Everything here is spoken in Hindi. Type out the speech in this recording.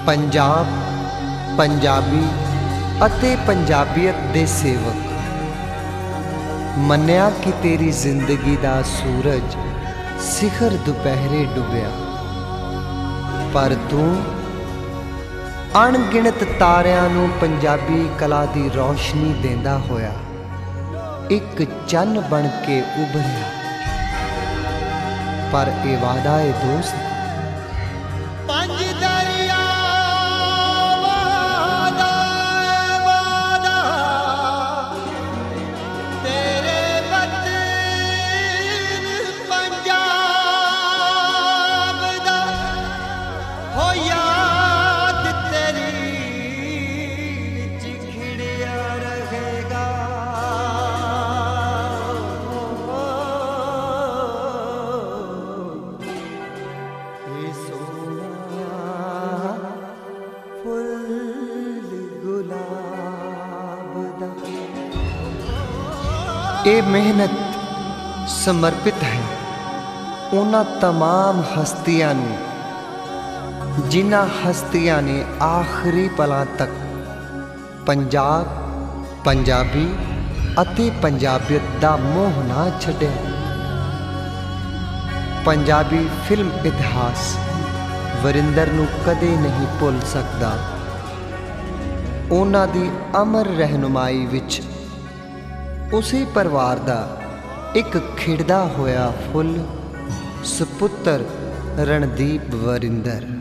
पंजाब, पंजाबी अते पंजाबीयत दे सेवक, मन्निया कि तेरी जिंदगी दा सूरज सिखर दुपहरे डुबिया, पर तू अणगिणत तारियां नूं पंजाबी कला दी रोशनी देंदा होया एक चन्न बन के उभरिया। पर ए वादा ए दोस्त, ये मेहनत समर्पित है उन्हां तमाम हस्तियां नूं जिन्हां हस्तियां ने आखिरी पलां तक पंजाब, पंजाबी अते पंजाबीयत दा मोह ना छड्डिया। पंजाबी फिल्म इतिहास वरिंदर नूं कदे नहीं भुल सकदा। उन्हां दी अमर रहनुमाई विच उसी परिवार दा एक खिड़दा होया फुल सपुत्र रणदीप वरिंदर।